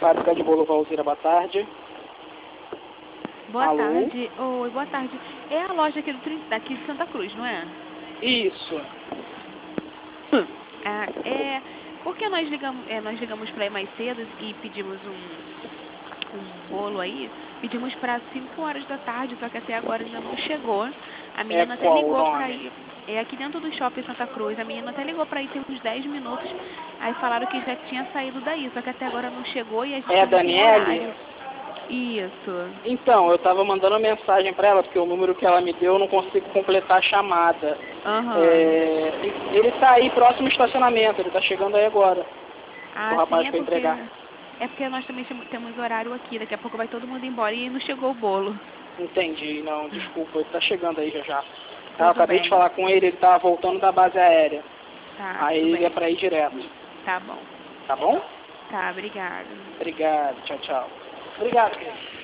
Fábrica de Bolo Valzira, boa tarde. Boa Alô? tarde. Oi, boa tarde. É a loja aqui daqui de Santa Cruz, não é? Isso. Porque nós ligamos para ir mais cedo e pedimos um bolo aí. Pedimos para 5 horas da tarde, só que até agora ainda não chegou. A É menina até qual o ligou para nome? ir. É aqui dentro do shopping Santa Cruz. A menina até ligou para ir tem uns 10 minutos. Aí falaram que já tinha saído daí, só que até agora não chegou e a gente É a não tem Daniele? horário. Isso. Então, eu tava mandando uma mensagem pra ela, porque o número que ela me deu eu não consigo completar a chamada. Aham. Ele tá aí próximo ao estacionamento, ele tá chegando aí agora. O Ah, sim, rapaz foi entregar. é porque nós também temos horário aqui. Daqui a pouco vai todo mundo embora e não chegou o bolo. Entendi, não, desculpa, ele tá chegando aí já já. Eu Tudo acabei de bem. falar com ele, ele tava voltando da base aérea. Tá, Aí tudo ele é bem. pra ir direto. Tá bom. Tá bom? Tá, obrigada. Obrigado, tchau, tchau. Obrigado, querido.